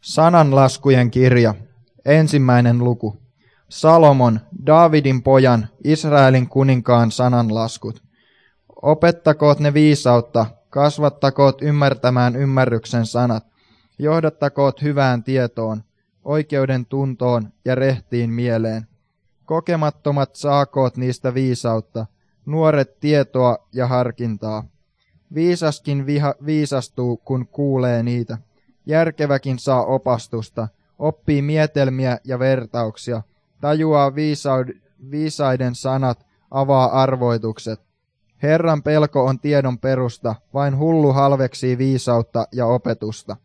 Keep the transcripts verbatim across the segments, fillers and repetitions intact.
Sananlaskujen kirja, ensimmäinen luku. Salomon, Daavidin pojan, Israelin kuninkaan sananlaskut. Opettakoot ne viisautta, kasvattakoot ymmärtämään ymmärryksen sanat, johdattakoot hyvään tietoon, oikeuden tuntoon ja rehtiin mieleen. Kokemattomat saakoot niistä viisautta, nuoret tietoa ja harkintaa. Viisaskin viha, viisastuu, kun kuulee niitä. Järkeväkin saa opastusta, oppii mietelmiä ja vertauksia, tajuaa viisaud, viisaiden sanat, avaa arvoitukset. Herran pelko on tiedon perusta, vain hullu halveksii viisautta ja opetusta.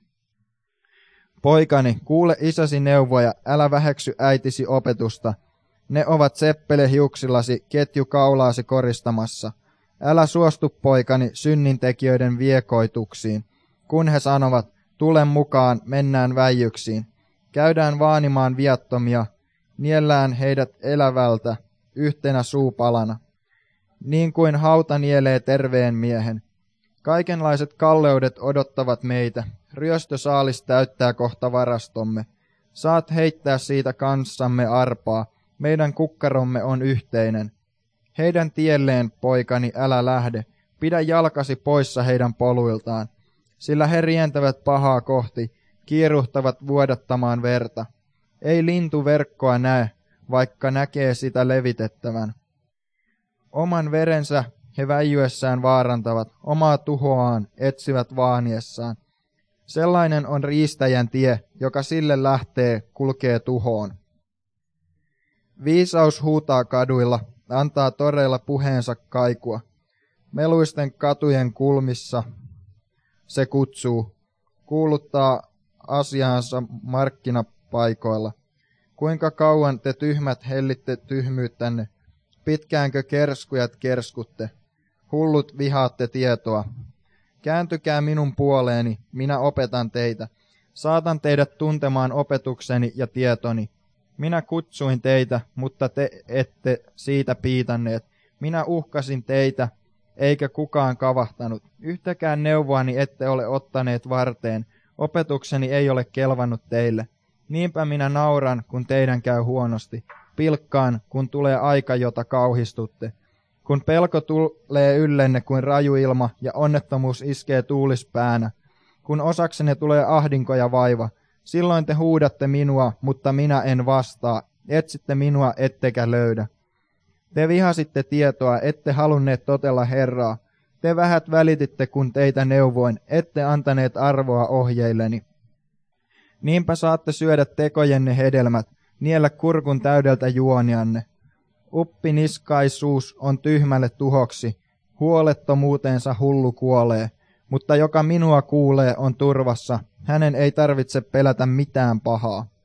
Poikani, kuule isäsi neuvoja, älä väheksy äitisi opetusta. Ne ovat seppele hiuksillasi, ketju kaulaasi koristamassa. Älä suostu, poikani, synnintekijöiden viekoituksiin, kun he sanovat, tule mukaan, mennään väijyksiin. Käydään vaanimaan viattomia, niellään heidät elävältä, yhtenä suupalana. Niin kuin hauta nielee terveen miehen. Kaikenlaiset kalleudet odottavat meitä. Ryöstösaalis täyttää kohta varastomme. Saat heittää siitä kanssamme arpaa. Meidän kukkaromme on yhteinen. Heidän tielleen, poikani, älä lähde. Pidä jalkasi poissa heidän poluiltaan. Sillä he rientävät pahaa kohti, kiiruhtavat vuodattamaan verta. Ei lintu verkkoa näe, vaikka näkee sitä levitettävän. Oman verensä he väijyessään vaarantavat, omaa tuhoaan etsivät vaaniessaan. Sellainen on riistäjän tie, joka sille lähtee, kulkee tuhoon. Viisaus huutaa kaduilla, antaa toreilla puheensa kaikua. Meluisten katujen kulmissa se kutsuu, kuuluttaa asiaansa markkinapaikoilla. Kuinka kauan te tyhmät hellitte tyhmyyttänne? Pitkäänkö kerskujat kerskutte? Hullut vihaatte tietoa. Kääntykää minun puoleeni, minä opetan teitä. Saatan teidät tuntemaan opetukseni ja tietoni. Minä kutsuin teitä, mutta te ette siitä piitanneet. Minä uhkasin teitä, eikä kukaan kavahtanut. Yhtäkään neuvoani ette ole ottaneet varteen. Opetukseni ei ole kelvannut teille. Niinpä minä nauran, kun teidän käy huonosti. Pilkkaan, kun tulee aika, jota kauhistutte. Kun pelko tulee yllenne kuin raju ilma ja onnettomuus iskee tuulispäänä. Kun osaksenne tulee ahdinko ja vaiva. Silloin te huudatte minua, mutta minä en vastaa. Etsitte minua, ettekä löydä. Te vihasitte tietoa, ette halunneet totella Herraa. Te vähät välititte, kun teitä neuvoin, ette antaneet arvoa ohjeilleni. Niinpä saatte syödä tekojenne hedelmät, niellä kurkun täydeltä juonianne. Uppiniskaisuus on tyhmälle tuhoksi, huolettomuutensa hullu kuolee, mutta joka minua kuulee on turvassa, hänen ei tarvitse pelätä mitään pahaa.